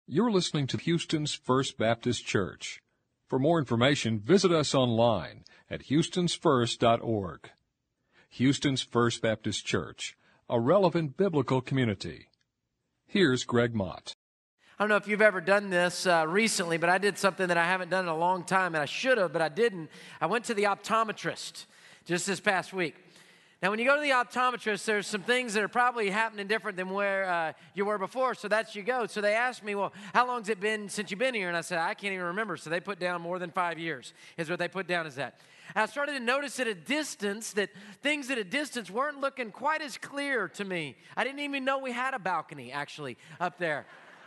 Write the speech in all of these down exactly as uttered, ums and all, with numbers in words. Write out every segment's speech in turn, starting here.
You're listening to Houston's First Baptist Church. For more information, visit us online at houstons first dot org. Houston's First Baptist Church, a relevant biblical community. Here's Greg Mott. I don't know if you've ever done this uh, recently, but I did something that I haven't done in a long time, and I should have, but I didn't. I went to the optometrist just this past week. Now, when you go to the optometrist, there's some things that are probably happening different than where uh, you were before, so that's you go. So they asked me, well, how long's it been since you've been here? And I said, I can't even remember. So they put down more than five years is what they put down as that. And I started to notice at a distance that things at a distance weren't looking quite as clear to me. I didn't even know we had a balcony, actually, up there.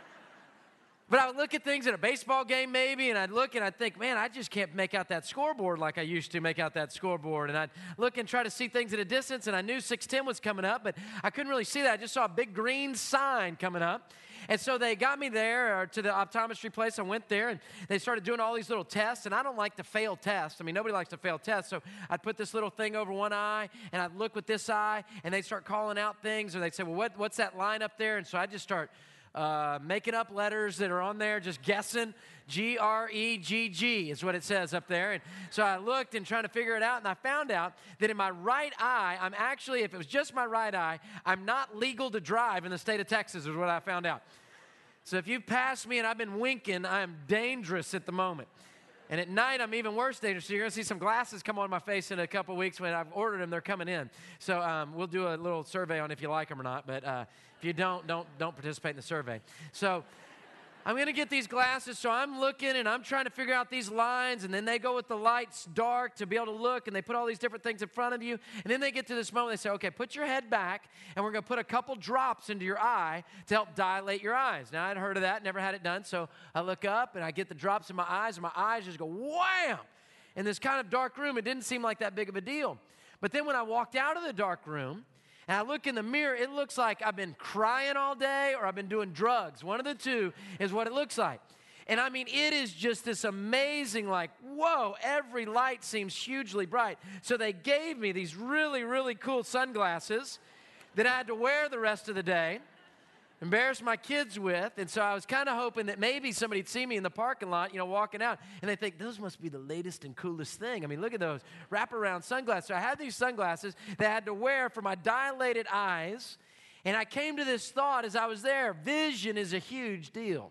But I would look at things at a baseball game maybe, and I'd look and I'd think, man, I just can't make out that scoreboard like I used to make out that scoreboard. And I'd look and try to see things at a distance, and I knew six ten was coming up, but I couldn't really see that. I just saw a big green sign coming up. And so they got me there or to the optometry place. I went there, and they started doing all these little tests, and I don't like to fail tests. I mean, nobody likes to fail tests. So I'd put this little thing over one eye, and I'd look with this eye, and they'd start calling out things, or they'd say, well, what, what's that line up there? And so I'd just start Uh, making up letters that are on there, just guessing. G R E G G is what it says up there. And so I looked and trying to figure it out, and I found out that in my right eye, I'm actually, if it was just my right eye, I'm not legal to drive in the state of Texas is what I found out. So if you've passed me and I've been winking, I am dangerous at the moment. And at night, I'm even worse dangerous. So you're going to see some glasses come on my face in a couple weeks. When I've ordered them, they're coming in. So um, we'll do a little survey on if you like them or not. But uh, if you don't, don't, don't participate in the survey. So I'm going to get these glasses. So I'm looking, and I'm trying to figure out these lines. And then they go with the lights dark to be able to look. And they put all these different things in front of you. And then they get to this moment. They say, okay, put your head back. And we're going to put a couple drops into your eye to help dilate your eyes. Now, I'd heard of that. Never had it done. So I look up, and I get the drops in my eyes. And my eyes just go wham. In this kind of dark room, it didn't seem like that big of a deal. But then when I walked out of the dark room, and I look in the mirror, it looks like I've been crying all day or I've been doing drugs. One of the two is what it looks like. And I mean, it is just this amazing, like, whoa, every light seems hugely bright. So they gave me these really, really cool sunglasses that I had to wear the rest of the day, embarrass my kids with. And so I was kind of hoping that maybe somebody'd see me in the parking lot, you know, walking out, and they think, those must be the latest and coolest thing. I mean, look at those wraparound sunglasses. So I had these sunglasses that I had to wear for my dilated eyes, and I came to this thought as I was there, vision is a huge deal.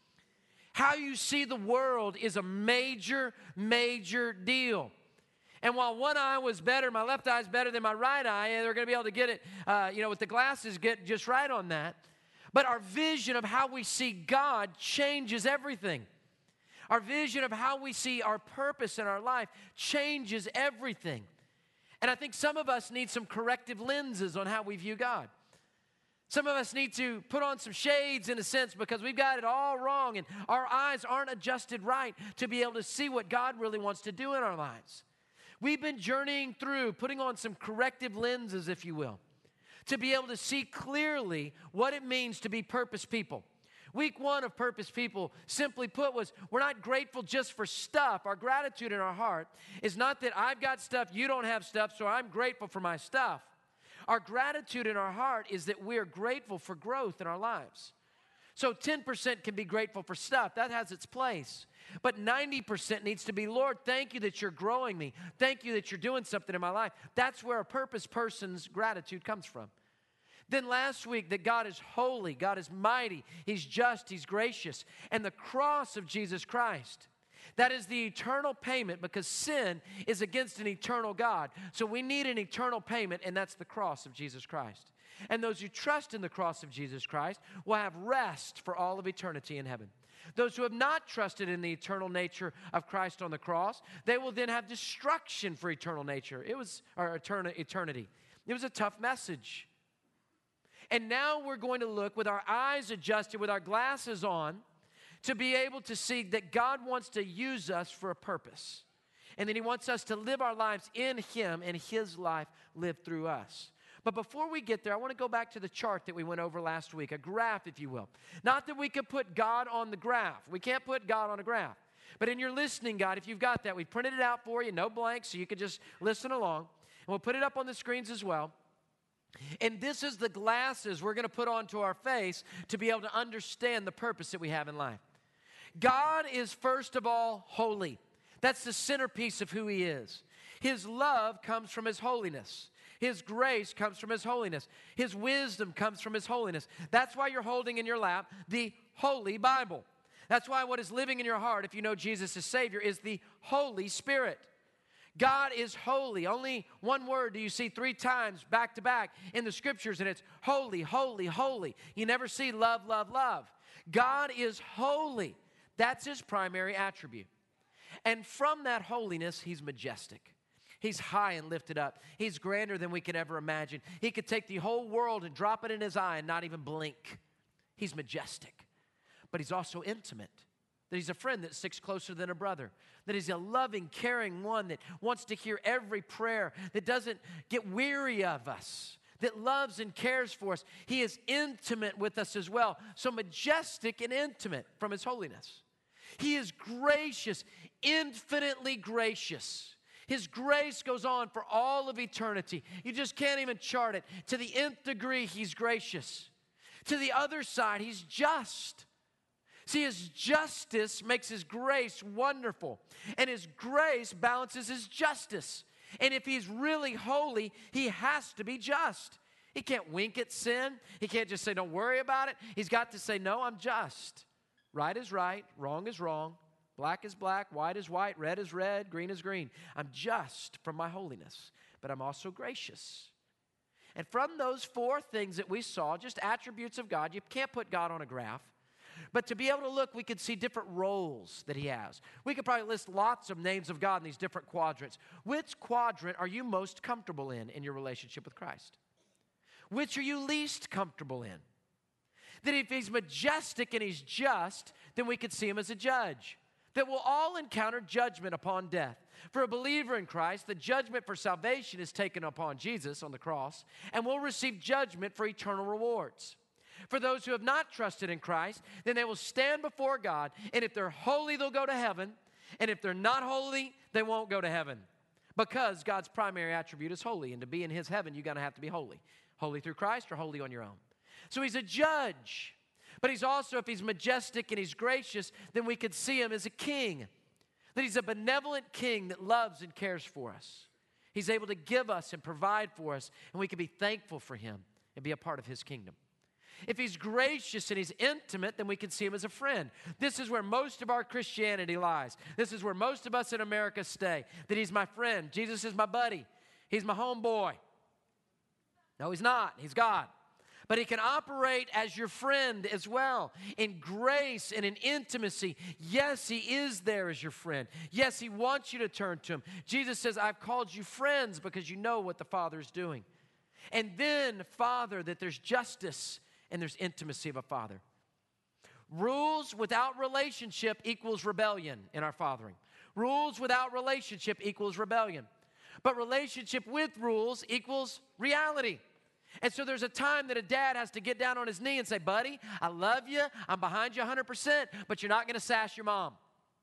How you see the world is a major, major deal. And while one eye was better, my left eye is better than my right eye, and they're going to be able to get it, uh, you know, with the glasses, get just right on that. But our vision of how we see God changes everything. Our vision of how we see our purpose in our life changes everything. And I think some of us need some corrective lenses on how we view God. Some of us need to put on some shades in a sense because we've got it all wrong and our eyes aren't adjusted right to be able to see what God really wants to do in our lives. We've been journeying through, putting on some corrective lenses, if you will, to be able to see clearly what it means to be purpose people. Week one of Purpose People, simply put, was we're not grateful just for stuff. Our gratitude in our heart is not that I've got stuff, you don't have stuff, so I'm grateful for my stuff. Our gratitude in our heart is that we're grateful for growth in our lives. So ten percent can be grateful for stuff. That has its place. But ninety percent needs to be, Lord, thank you that you're growing me. Thank you that you're doing something in my life. That's where a purpose person's gratitude comes from. Then last week, that God is holy, God is mighty, He's just, He's gracious. And the cross of Jesus Christ, that is the eternal payment because sin is against an eternal God. So we need an eternal payment, and that's the cross of Jesus Christ. And those who trust in the cross of Jesus Christ will have rest for all of eternity in heaven. Those who have not trusted in the eternal nature of Christ on the cross, they will then have destruction for eternal nature. It was, or eternity. It was a tough message. And now we're going to look with our eyes adjusted, with our glasses on, to be able to see that God wants to use us for a purpose. And that He wants us to live our lives in Him and His life lived through us. But before we get there, I want to go back to the chart that we went over last week, a graph, if you will. Not that we could put God on the graph. We can't put God on a graph. But in your listening guide, if you've got that, we printed it out for you, no blanks, so you can just listen along. And we'll put it up on the screens as well. And this is the glasses we're going to put onto our face to be able to understand the purpose that we have in life. God is, first of all, holy. That's the centerpiece of who He is. His love comes from His holiness. His grace comes from His holiness. His wisdom comes from His holiness. That's why you're holding in your lap the Holy Bible. That's why what is living in your heart, if you know Jesus as Savior, is the Holy Spirit. God is holy. Only one word do you see three times back to back in the Scriptures, and it's holy, holy, holy. You never see love, love, love. God is holy. That's His primary attribute. And from that holiness, He's majestic. He's high and lifted up. He's grander than we could ever imagine. He could take the whole world and drop it in His eye and not even blink. He's majestic. But He's also intimate. That He's a friend that sticks closer than a brother. That He's a loving, caring one that wants to hear every prayer, that doesn't get weary of us, that loves and cares for us. He is intimate with us as well. So majestic and intimate from His holiness. He is gracious, infinitely gracious. His grace goes on for all of eternity. You just can't even chart it. To the nth degree, He's gracious. To the other side, He's just. See, His justice makes His grace wonderful, and His grace balances His justice. And if He's really holy, He has to be just. He can't wink at sin. He can't just say, don't worry about it. He's got to say, no, I'm just. Right is right, wrong is wrong, black is black, white is white, red is red, green is green. I'm just from my holiness, but I'm also gracious. And from those four things that we saw, just attributes of God, you can't put God on a graph. But to be able to look, we could see different roles that He has. We could probably list lots of names of God in these different quadrants. Which quadrant are you most comfortable in in your relationship with Christ? Which are you least comfortable in? That if He's majestic and He's just, then we could see Him as a judge. That we'll all encounter judgment upon death. For a believer in Christ, the judgment for salvation is taken upon Jesus on the cross, and we'll receive judgment for eternal rewards. For those who have not trusted in Christ, then they will stand before God, and if they're holy, they'll go to heaven, and if they're not holy, they won't go to heaven. Because God's primary attribute is holy, and to be in His heaven, you're going to have to be holy. Holy through Christ or holy on your own. So He's a judge, but He's also, if He's majestic and He's gracious, then we could see Him as a king. That He's a benevolent king that loves and cares for us. He's able to give us and provide for us, and we can be thankful for Him and be a part of His kingdom. If He's gracious and He's intimate, then we can see Him as a friend. This is where most of our Christianity lies. This is where most of us in America stay, that He's my friend. Jesus is my buddy. He's my homeboy. No, He's not. He's God. But He can operate as your friend as well, in grace and in intimacy. Yes, He is there as your friend. Yes, He wants you to turn to Him. Jesus says, I've called you friends because you know what the Father is doing. And then, Father, that there's justice and there's intimacy of a father. Rules without relationship equals rebellion in our fathering. Rules without relationship equals rebellion. But relationship with rules equals reality. And so there's a time that a dad has to get down on his knee and say, buddy, I love you. I'm behind you one hundred percent, but you're not going to sass your mom.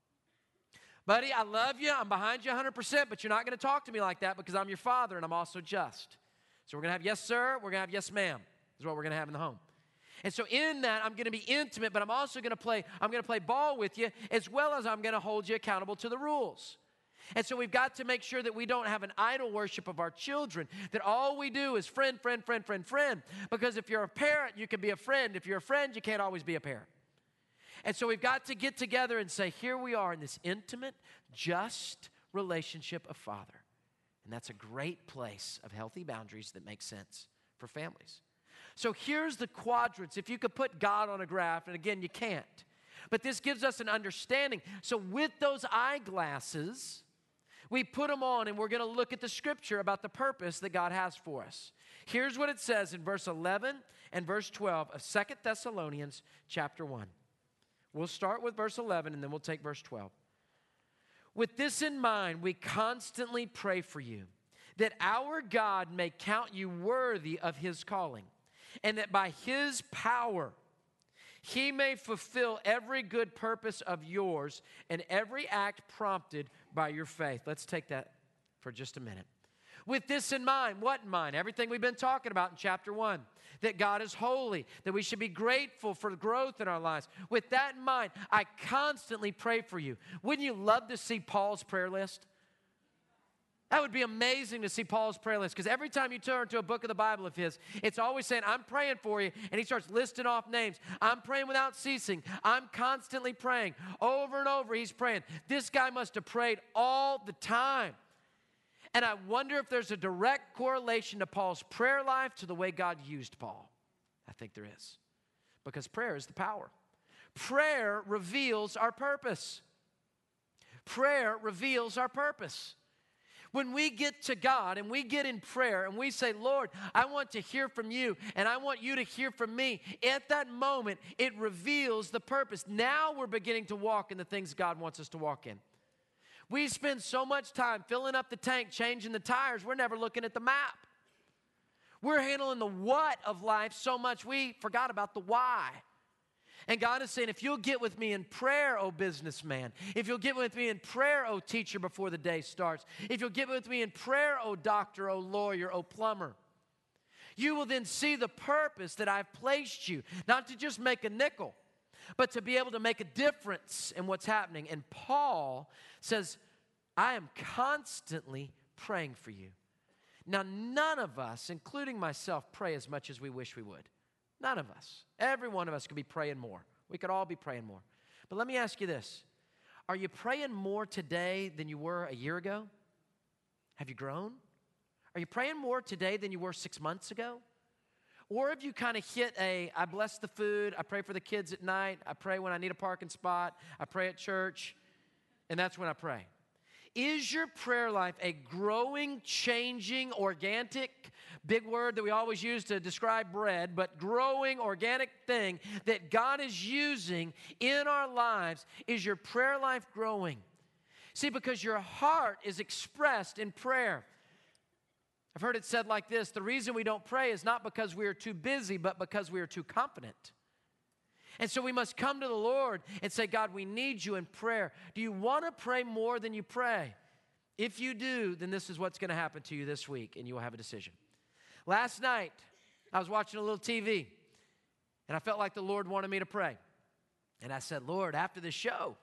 Buddy, I love you. I'm behind you one hundred percent, but you're not going to talk to me like that because I'm your father and I'm also just. So we're going to have yes, sir. We're going to have yes, ma'am. Is what we're going to have in the home. And so in that, I'm going to be intimate, but I'm also going to play, I'm going to play ball with you as well as I'm going to hold you accountable to the rules. And so we've got to make sure that we don't have an idol worship of our children, that all we do is friend, friend, friend, friend, friend. Because if you're a parent, you can be a friend. If you're a friend, you can't always be a parent. And so we've got to get together and say, here we are in this intimate, just relationship of Father. And that's a great place of healthy boundaries that make sense for families. So here's the quadrants. If you could put God on a graph, and again, you can't. But this gives us an understanding. So with those eyeglasses, we put them on, and we're going to look at the Scripture about the purpose that God has for us. Here's what it says in verse eleven and verse twelve of Second Thessalonians chapter one. We'll start with verse eleven, and then we'll take verse twelve. With this in mind, we constantly pray for you, that our God may count you worthy of His calling, and that by His power He may fulfill every good purpose of yours and every act prompted by your faith. Let's take that for just a minute. With this in mind, what in mind? Everything we've been talking about in chapter one, that God is holy, that we should be grateful for growth in our lives. With that in mind, I constantly pray for you. Wouldn't you love to see Paul's prayer list? That would be amazing to see Paul's prayer list, because every time you turn to a book of the Bible of his, it's always saying, I'm praying for you, and he starts listing off names. I'm praying without ceasing. I'm constantly praying. Over and over, he's praying. This guy must have prayed all the time. And I wonder if there's a direct correlation to Paul's prayer life to the way God used Paul. I think there is, because prayer is the power. Prayer reveals our purpose. Prayer reveals our purpose. When we get to God and we get in prayer and we say, Lord, I want to hear from you and I want you to hear from me, at that moment, it reveals the purpose. Now we're beginning to walk in the things God wants us to walk in. We spend so much time filling up the tank, changing the tires, we're never looking at the map. We're handling the what of life so much we forgot about the why. And God is saying, if you'll get with me in prayer, oh businessman, if you'll get with me in prayer, oh teacher, before the day starts, if you'll get with me in prayer, oh doctor, oh lawyer, oh plumber, you will then see the purpose that I've placed you, not to just make a nickel, but to be able to make a difference in what's happening. And Paul says, I am constantly praying for you. Now, none of us, including myself, pray as much as we wish we would. None of us. Every one of us could be praying more. We could all be praying more. But let me ask you this. Are you praying more today than you were a year ago? Have you grown? Are you praying more today than you were six months ago? Or have you kind of hit a, I bless the food, I pray for the kids at night, I pray when I need a parking spot, I pray at church, and that's when I pray? Is your prayer life a growing, changing, organic, big word that we always use to describe bread, but growing, organic thing that God is using in our lives? Is your prayer life growing? See, because your heart is expressed in prayer. I've heard it said like this: the reason we don't pray is not because we are too busy, but because we are too confident. And so we must come to the Lord and say, God, we need you in prayer. Do you want to pray more than you pray? If you do, then this is what's going to happen to you this week, and you will have a decision. Last night, I was watching a little T V, and I felt like the Lord wanted me to pray. And I said, Lord, after this show.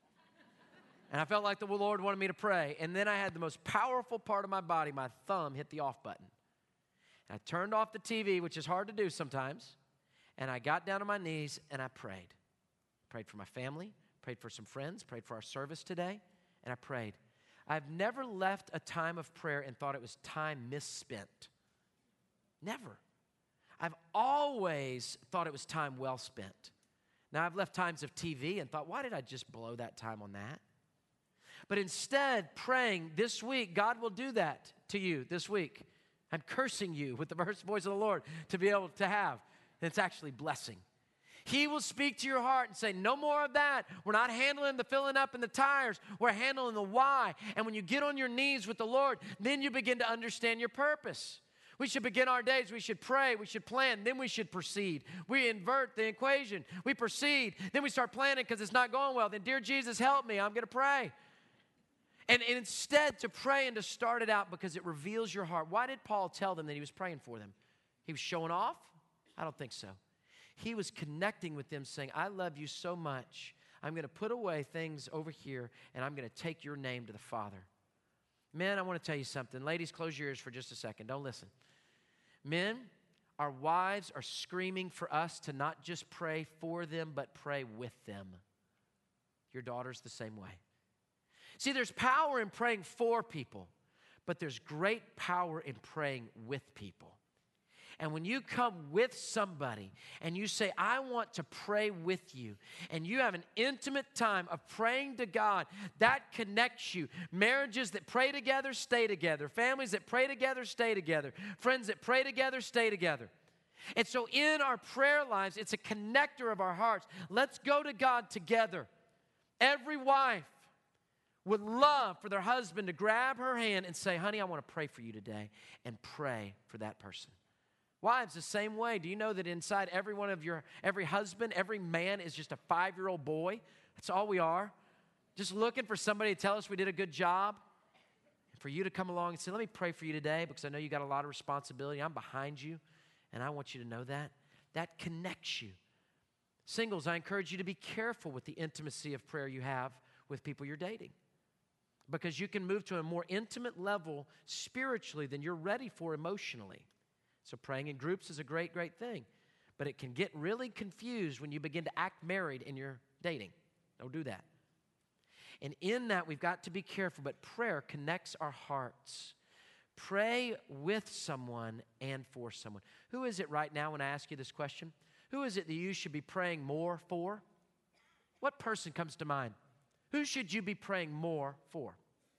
And I felt like the Lord wanted me to pray. And then I had the most powerful part of my body, my thumb, hit the off button. And I turned off the T V, which is hard to do sometimes. And I got down on my knees and I prayed. Prayed for my family, prayed for some friends, prayed for our service today, and I prayed. I've never left a time of prayer and thought it was time misspent. Never. I've always thought it was time well spent. Now, I've left times of T V and thought, why did I just blow that time on that? But instead, praying this week, God will do that to you this week. I'm cursing you with the voice of the Lord to be able to have. And it's actually blessing. He will speak to your heart and say, no more of that. We're not handling the filling up and the tires. We're handling the why. And when you get on your knees with the Lord, then you begin to understand your purpose. We should begin our days. We should pray. We should plan. Then we should proceed. We invert the equation. We proceed. Then we start planning because it's not going well. Then, dear Jesus, help me. I'm going to pray. And, and instead to pray and to start it out because it reveals your heart. Why did Paul tell them that he was praying for them? He was showing off? I don't think so. He was connecting with them saying, I love you so much. I'm going to put away things over here and I'm going to take your name to the Father. Men, I want to tell you something. Ladies, close your ears for just a second. Don't listen. Men, our wives are screaming for us to not just pray for them, but pray with them. Your daughter's the same way. See, there's power in praying for people, but there's great power in praying with people. And when you come with somebody and you say, I want to pray with you, and you have an intimate time of praying to God, that connects you. Marriages that pray together, stay together. Families that pray together, stay together. Friends that pray together, stay together. And so in our prayer lives, it's a connector of our hearts. Let's go to God together. Every wife would love for their husband to grab her hand and say, honey, I want to pray for you today, and pray for that person. Wives, the same way. Do you know that inside every one of your, every husband, every man is just a five-year-old boy? That's all we are. Just looking for somebody to tell us we did a good job. for you to come along and say, let me pray for you today because I know you got a lot of responsibility. I'm behind you, and I want you to know that. That connects you. Singles, I encourage you to be careful with the intimacy of prayer you have with people you're dating, because you can move to a more intimate level spiritually than you're ready for emotionally. So praying in groups is a great, great thing, but it can get really confused when you begin to act married in your dating. Don't do that. And in that, we've got to be careful, but prayer connects our hearts. Pray with someone and for someone. Who is it right now when I ask you this question? Who is it that you should be praying more for? What person comes to mind? Who should you be praying more for?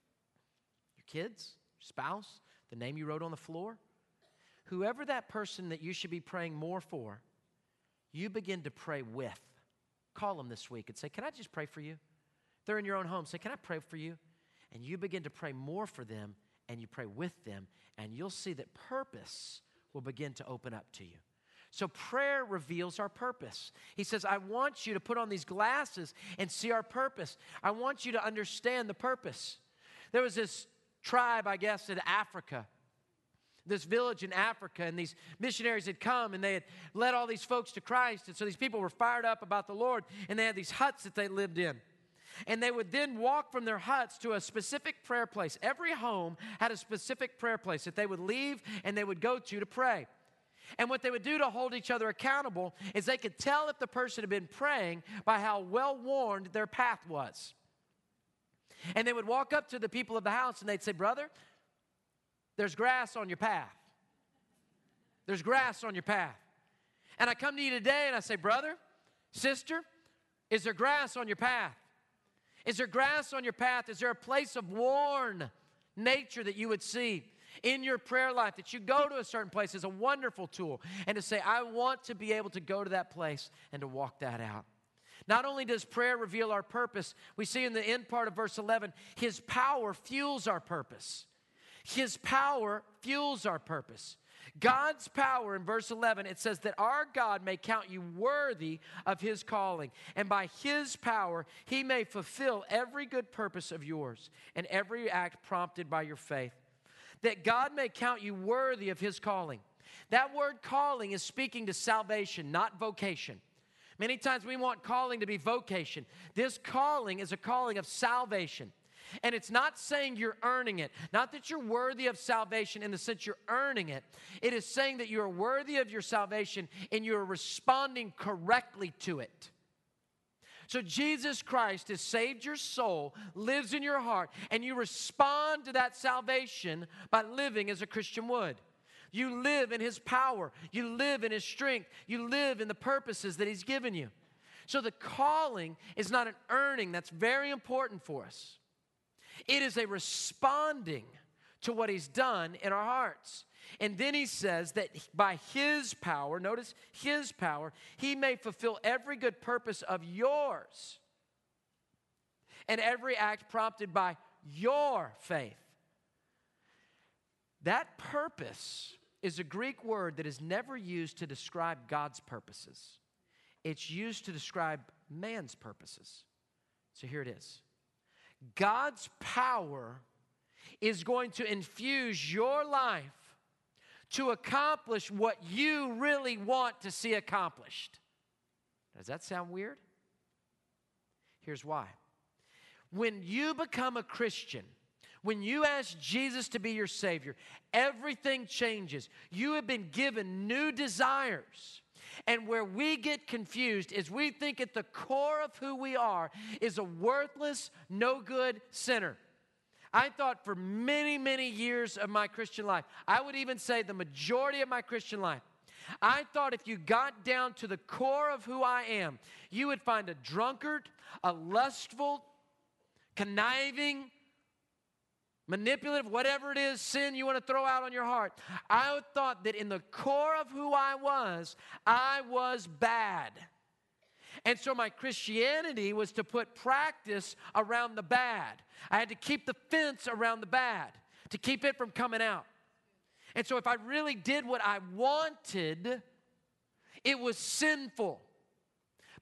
Your kids? Your spouse? The name you wrote on the floor? Whoever that person that you should be praying more for, you begin to pray with. Call them this week and say, can I just pray for you? They're in your own home. Say, can I pray for you? And you begin to pray more for them, and you pray with them, and you'll see that purpose will begin to open up to you. So prayer reveals our purpose. He says, I want you to put on these glasses and see our purpose. I want you to understand the purpose. There was this tribe, I guess, in Africa, this village in Africa, and these missionaries had come, and they had led all these folks to Christ, and so these people were fired up about the Lord, and they had these huts that they lived in. And they would then walk from their huts to a specific prayer place. Every home had a specific prayer place that they would leave and they would go to to pray. And what they would do to hold each other accountable is they could tell if the person had been praying by how well-worn their path was. And they would walk up to the people of the house and they'd say, brother, there's grass on your path. There's grass on your path. And I come to you today and I say, brother, sister, is there grass on your path? Is there grass on your path? Is there a place of worn nature that you would see in your prayer life, that you go to a certain place is a wonderful tool, and to say, I want to be able to go to that place and to walk that out. Not only does prayer reveal our purpose, we see in the end part of verse eleven, His power fuels our purpose. His power fuels our purpose. God's power, in verse eleven, it says that our God may count you worthy of His calling, and by His power, He may fulfill every good purpose of yours and every act prompted by your faith. That God may count you worthy of His calling. That word calling is speaking to salvation, not vocation. Many times we want calling to be vocation. This calling is a calling of salvation. And it's not saying you're earning it. Not that you're worthy of salvation in the sense you're earning it. It is saying that you are worthy of your salvation and you're responding correctly to it. So Jesus Christ has saved your soul, lives in your heart, and you respond to that salvation by living as a Christian would. You live in His power. You live in His strength. You live in the purposes that He's given you. So the calling is not an earning. That's very important for us. It is a responding to what He's done in our hearts. And then He says that by His power, notice His power, He may fulfill every good purpose of yours and every act prompted by your faith. That purpose is a Greek word that is never used to describe God's purposes. It's used to describe man's purposes. So here it is. God's power is going to infuse your life to accomplish what you really want to see accomplished. Does that sound weird? Here's why. When you become a Christian, when you ask Jesus to be your Savior, everything changes. You have been given new desires. And where we get confused is we think at the core of who we are is a worthless, no good sinner. I thought for many, many years of my Christian life, I would even say the majority of my Christian life, I thought if you got down to the core of who I am, you would find a drunkard, a lustful, conniving, manipulative, whatever it is, sin you want to throw out on your heart. I thought that in the core of who I was, I was bad. And so my Christianity was to put practice around the bad. I had to keep the fence around the bad to keep it from coming out. And so if I really did what I wanted, it was sinful.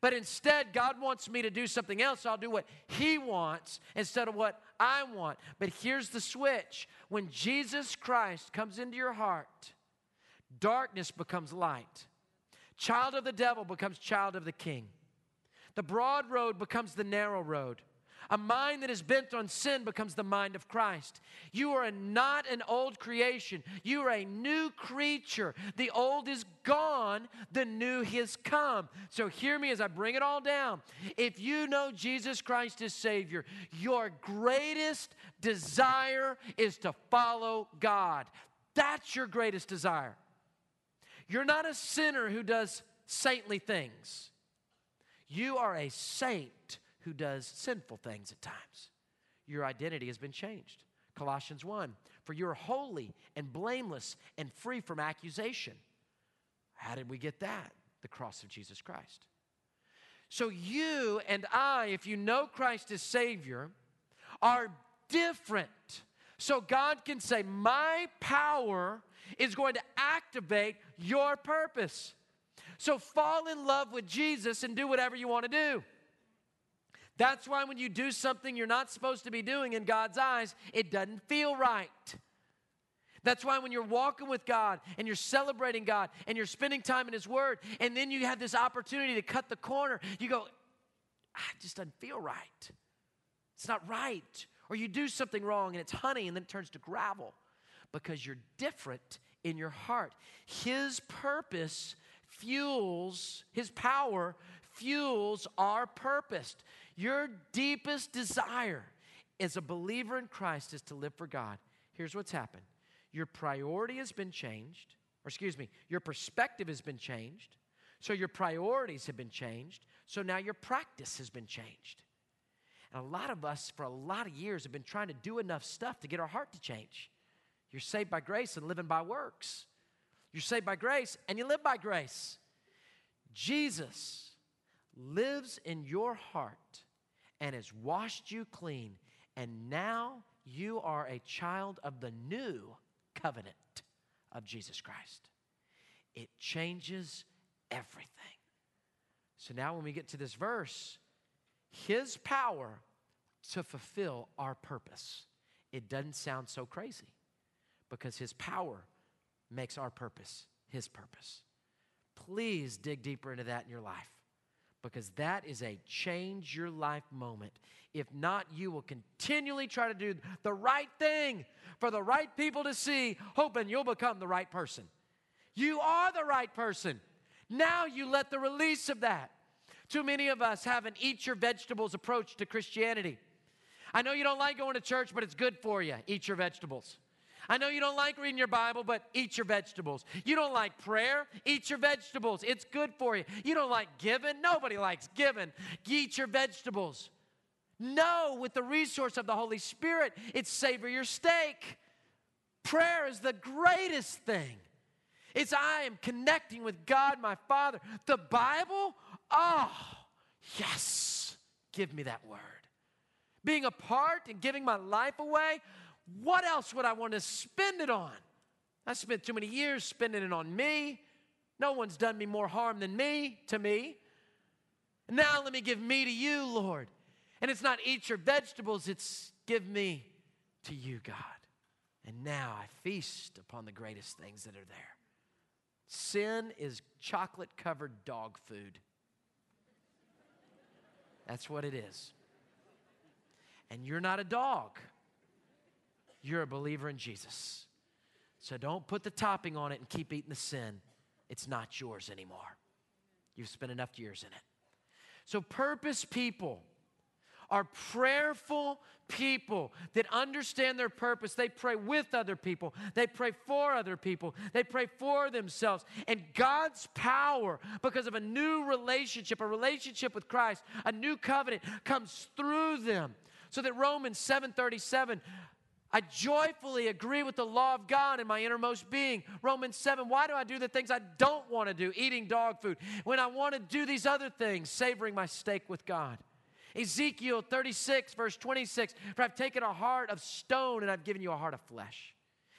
But instead, God wants me to do something else. I'll do what He wants instead of what I want. But here's the switch. When Jesus Christ comes into your heart, darkness becomes light. Child of the devil becomes child of the King. The broad road becomes the narrow road. A mind that is bent on sin becomes the mind of Christ. You are not an old creation. You are a new creature. The old is gone. The new has come. So hear me as I bring it all down. If you know Jesus Christ as Savior, your greatest desire is to follow God. That's your greatest desire. You're not a sinner who does saintly things. You are a saint who does sinful things at times. Your identity has been changed. Colossians one, for you are holy and blameless and free from accusation. How did we get that? The cross of Jesus Christ. So you and I, if you know Christ as Savior, are different. So God can say, my power is going to activate your purpose. So fall in love with Jesus and do whatever you want to do. That's why when you do something you're not supposed to be doing in God's eyes, it doesn't feel right. That's why when you're walking with God and you're celebrating God and you're spending time in His Word, and then you have this opportunity to cut the corner, you go, ah, it just doesn't feel right. It's not right. Or you do something wrong and it's honey and then it turns to gravel because you're different in your heart. His purpose fuels, His power fuels our purpose. Your deepest desire as a believer in Christ is to live for God. Here's what's happened. Your priority has been changed, or excuse me, your perspective has been changed. So your priorities have been changed. So now your practice has been changed. And a lot of us, for a lot of years, have been trying to do enough stuff to get our heart to change. You're saved by grace and living by works. You're saved by grace and you live by grace. Jesus lives in your heart and has washed you clean, and now you are a child of the new covenant of Jesus Christ. It changes everything. So now when we get to this verse, His power to fulfill our purpose, it doesn't sound so crazy because His power makes our purpose His purpose. Please dig deeper into that in your life, because that is a change your life moment. If not, you will continually try to do the right thing for the right people to see, hoping you'll become the right person. You are the right person. Now you let the release of that. Too many of us have an eat your vegetables approach to Christianity. I know you don't like going to church, but it's good for you. Eat your vegetables. I know you don't like reading your Bible, but eat your vegetables. You don't like prayer? Eat your vegetables. It's good for you. You don't like giving? Nobody likes giving. Eat your vegetables. No, with the resource of the Holy Spirit, it's savor your steak. Prayer is the greatest thing. It's I am connecting with God, my Father. The Bible? Oh, yes. Give me that word. Being a part and giving my life away? What else would I want to spend it on? I spent too many years spending it on me. No one's done me more harm than me to me. Now let me give me to you, Lord. And it's not eat your vegetables, it's give me to you, God. And now I feast upon the greatest things that are there. Sin is chocolate-covered dog food. That's what it is. And you're not a dog. You're a believer in Jesus. So don't put the topping on it and keep eating the sin. It's not yours anymore. You've spent enough years in it. So purpose people are prayerful people that understand their purpose. They pray with other people. They pray for other people. They pray for themselves. And God's power, because of a new relationship, a relationship with Christ, a new covenant, comes through them. So that Romans seven thirty-seven, I joyfully agree with the law of God in my innermost being. Romans seven, why do I do the things I don't want to do, eating dog food, when I want to do these other things, savoring my steak with God? Ezekiel thirty-six, verse twenty-six, for I've taken a heart of stone and I've given you a heart of flesh.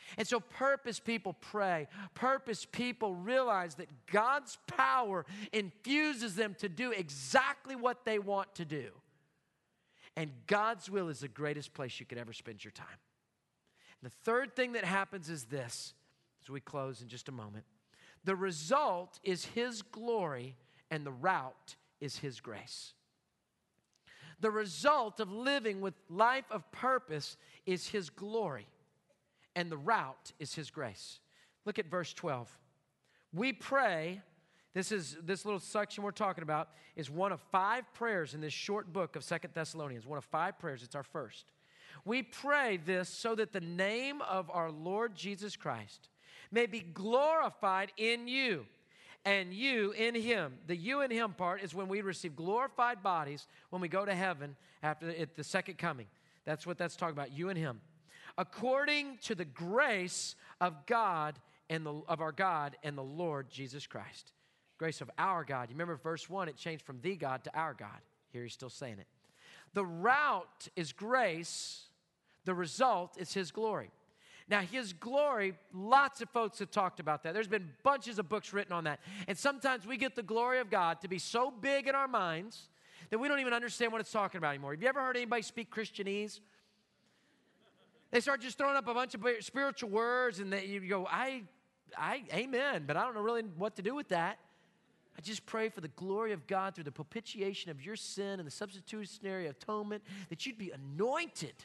And so purpose people pray. Purpose people realize that God's power infuses them to do exactly what they want to do. And God's will is the greatest place you could ever spend your time. And the third thing that happens is this, as we close in just a moment. The result is His glory, and the route is His grace. The result of living with life of purpose is His glory, and the route is His grace. Look at verse twelve. We pray, this is this little section we're talking about is one of five prayers in this short book of Second Thessalonians. One of five prayers, it's our first. We pray this so that the name of our Lord Jesus Christ may be glorified in you, and you in Him. The you in Him part is when we receive glorified bodies when we go to heaven after the, at the second coming. That's what that's talking about, you and Him. According to the grace of God and the, of our God and the Lord Jesus Christ. Grace of our God. You remember verse one, it changed from the God to our God. Here He's still saying it. The route is grace. The result is His glory. Now, His glory, lots of folks have talked about that. There's been bunches of books written on that. And sometimes we get the glory of God to be so big in our minds that we don't even understand what it's talking about anymore. Have you ever heard anybody speak Christianese? They start just throwing up a bunch of spiritual words, and they, you go, I, I, amen, but I don't know really what to do with that. I just pray for the glory of God through the propitiation of your sin and the substitutionary atonement, that you'd be anointed.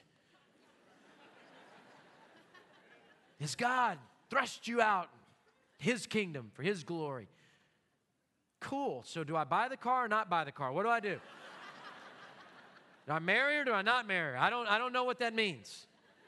As God thrust you out, His kingdom for His glory. Cool. So do I buy the car or not buy the car? What do I do? Do I marry her or do I not marry her? I don't, I don't know what that means.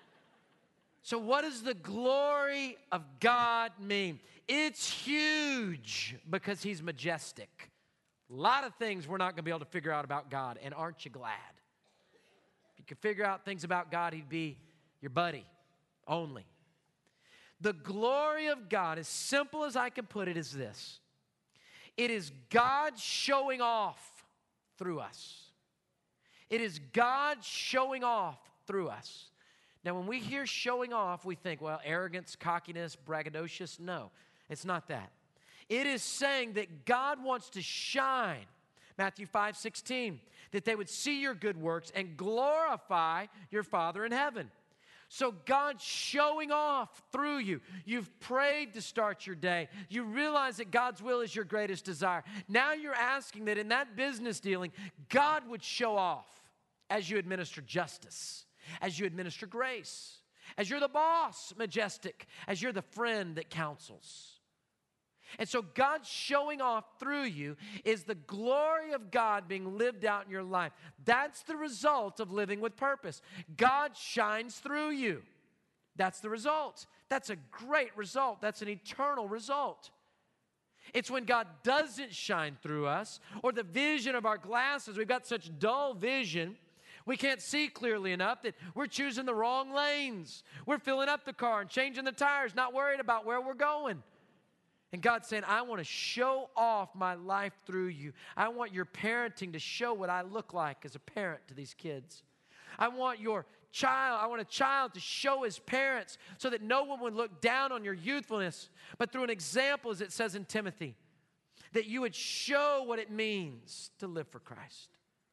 So what does the glory of God mean? It's huge because He's majestic. A lot of things we're not going to be able to figure out about God, and aren't you glad? If you could figure out things about God, He'd be your buddy only. The glory of God, as simple as I can put it, is this. It is God showing off through us. It is God showing off through us. Now, when we hear showing off, we think, well, arrogance, cockiness, braggadocious. No, it's not that. It is saying that God wants to shine, Matthew five sixteen, that they would see your good works and glorify your Father in heaven. So God's showing off through you. You've prayed to start your day. You realize that God's will is your greatest desire. Now you're asking that in that business dealing, God would show off as you administer justice, as you administer grace, as you're the boss, majestic, as you're the friend that counsels. And so God showing off through you is the glory of God being lived out in your life. That's the result of living with purpose. God shines through you. That's the result. That's a great result. That's an eternal result. It's when God doesn't shine through us, or the vision of our glasses, we've got such dull vision, we can't see clearly enough that we're choosing the wrong lanes. We're filling up the car and changing the tires, not worried about where we're going. And God's saying, I want to show off my life through you. I want your parenting to show what I look like as a parent to these kids. I want your child, I want a child to show his parents so that no one would look down on your youthfulness, but through an example, as it says in Timothy, that you would show what it means to live for Christ.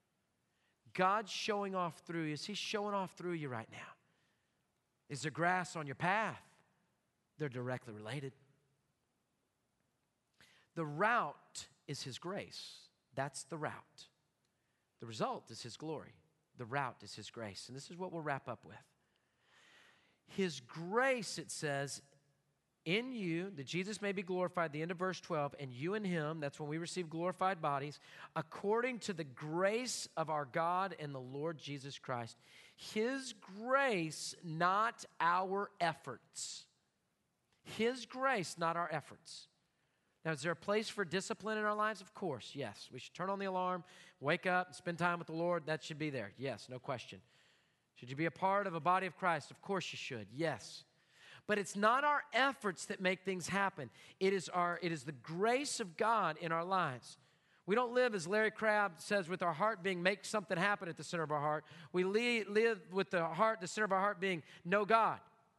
God's showing off through you. Is He showing off through you right now? Is there grass on your path? They're directly related. The route is His grace. That's the route. The result is His glory. The route is His grace. And this is what we'll wrap up with. His grace, it says, in you, that Jesus may be glorified, the end of verse twelve, and you in Him, that's when we receive glorified bodies, according to the grace of our God and the Lord Jesus Christ. His grace, not our efforts. His grace, not our efforts. Now, is there a place for discipline in our lives? Of course, yes. We should turn on the alarm, wake up, and spend time with the Lord. That should be there. Yes, no question. Should you be a part of a body of Christ? Of course you should. Yes. But it's not our efforts that make things happen. It is our, it is the grace of God in our lives. We don't live, as Larry Crabb says, with our heart being make something happen at the center of our heart. We live with the heart, the center of our heart being know God.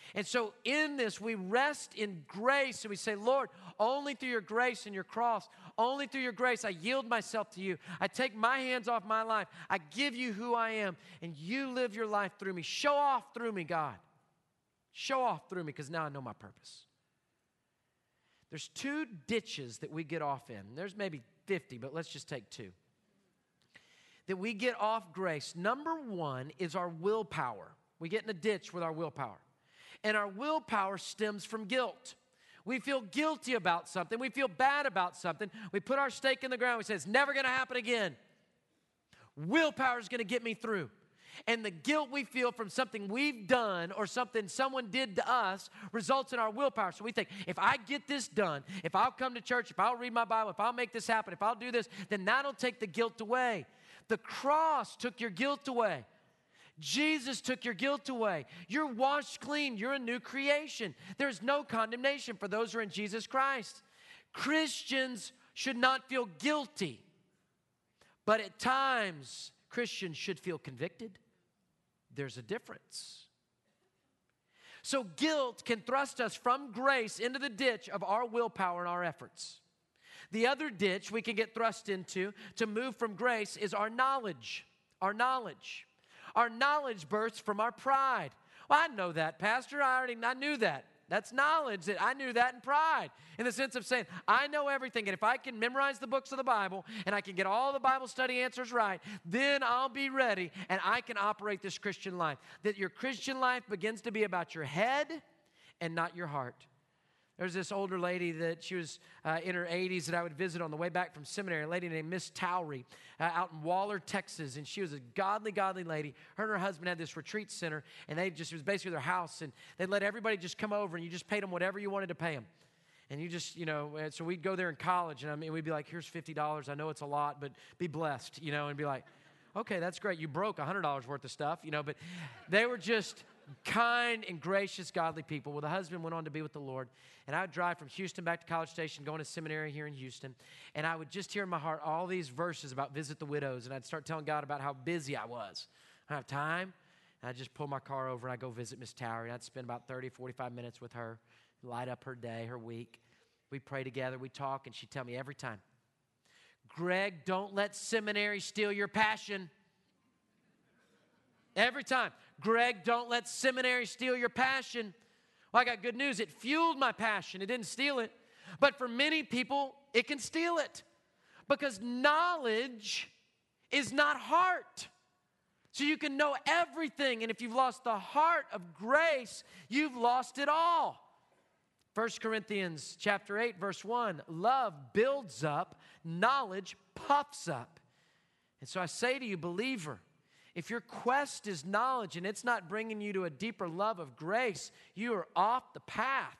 And so in this, we rest in grace and we say, Lord, only through your grace and your cross, only through your grace, I yield myself to you. I take my hands off my life. I give you who I am, and you live your life through me. Show off through me, God. Show off through me, because now I know my purpose. There's two ditches that we get off in. There's maybe fifty, but let's just take two. That we get off grace. Number one is our willpower. We get in a ditch with our willpower. And our willpower stems from guilt. We feel guilty about something. We feel bad about something. We put our stake in the ground. We say, it's never going to happen again. Willpower is going to get me through. And the guilt we feel from something we've done or something someone did to us results in our willpower. So we think, if I get this done, if I'll come to church, if I'll read my Bible, if I'll make this happen, if I'll do this, then that'll take the guilt away. The cross took your guilt away. Jesus took your guilt away. You're washed clean. You're a new creation. There's no condemnation for those who are in Jesus Christ. Christians should not feel guilty, but at times, Christians should feel convicted. There's a difference. So guilt can thrust us from grace into the ditch of our willpower and our efforts. The other ditch we can get thrust into to move from grace is our knowledge. Our knowledge. Our knowledge bursts from our pride. Well, I know that, Pastor. I already I knew that. That's knowledge. That I knew that in pride. In the sense of saying, I know everything. And if I can memorize the books of the Bible and I can get all the Bible study answers right, then I'll be ready and I can operate this Christian life. That your Christian life begins to be about your head and not your heart. There's this older lady that she was uh, in her eighties that I would visit on the way back from seminary, a lady named Miss Towery uh, out in Waller, Texas. And she was a godly, godly lady. Her and her husband had this retreat center, and they just, it was basically their house, and they'd let everybody just come over, and you just paid them whatever you wanted to pay them. And you just, you know, so we'd go there in college, and I mean, we'd be like, here's fifty dollars. I know it's a lot, but be blessed, you know, and be like, okay, that's great. You broke one hundred dollars worth of stuff, you know, but they were just kind and gracious, godly people. Well, the husband went on to be with the Lord. And I would drive from Houston back to College Station, going to seminary here in Houston. And I would just hear in my heart all these verses about visit the widows. And I'd start telling God about how busy I was. I don't have time. And I'd just pull my car over and I'd go visit Miss Towery. And I'd spend about thirty, forty-five minutes with her, light up her day, her week. We'd pray together. We'd talk. And she'd tell me every time, Greg, don't let seminary steal your passion. Every time. Greg, don't let seminary steal your passion. Well, I got good news. It fueled my passion. It didn't steal it. But for many people, it can steal it. Because knowledge is not heart. So you can know everything. And if you've lost the heart of grace, you've lost it all. First Corinthians chapter eight, verse one, love builds up, knowledge puffs up. And so I say to you, believer, if your quest is knowledge and it's not bringing you to a deeper love of grace, you are off the path.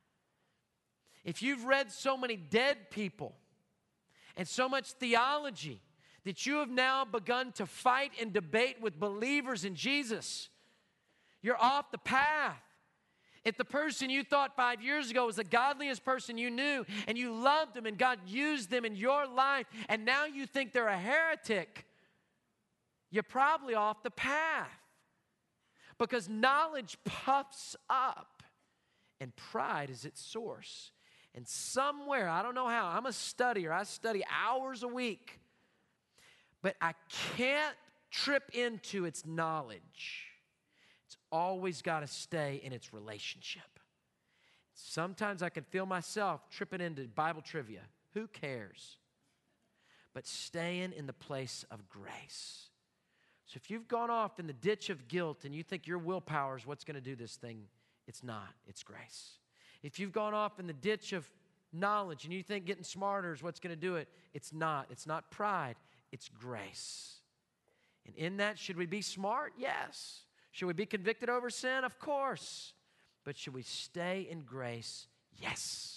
If you've read so many dead people and so much theology that you have now begun to fight and debate with believers in Jesus, you're off the path. If the person you thought five years ago was the godliest person you knew and you loved them and God used them in your life and now you think they're a heretic, you're probably off the path. Because knowledge puffs up and pride is its source. And somewhere, I don't know how, I'm a studier. I study hours a week. But I can't trip into its knowledge. It's always got to stay in its relationship. Sometimes I can feel myself tripping into Bible trivia. Who cares? But staying in the place of grace. So if you've gone off in the ditch of guilt and you think your willpower is what's going to do this thing, it's not. It's grace. If you've gone off in the ditch of knowledge and you think getting smarter is what's going to do it, it's not. It's not pride. It's grace. And in that, should we be smart? Yes. Should we be convicted over sin? Of course. But should we stay in grace? Yes.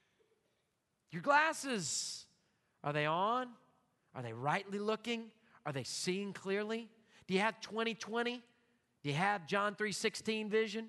Your glasses, are they on? Are they rightly looking? Are they seeing clearly? Do you have twenty twenty? Do you have John three sixteen vision?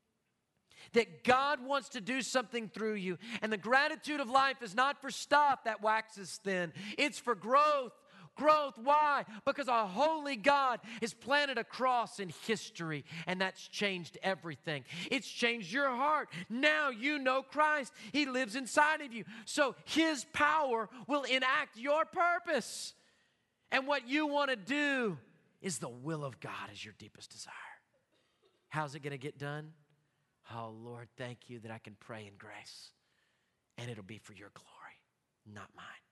That God wants to do something through you. And the gratitude of life is not for stuff that waxes thin. It's for growth. growth. Why? Because a holy God has planted a cross in history, and that's changed everything. It's changed your heart. Now you know Christ. He lives inside of you. So His power will enact your purpose. And what you want to do is the will of God as your deepest desire. How's it going to get done? Oh, Lord, thank you that I can pray in grace. And it'll be for your glory, not mine.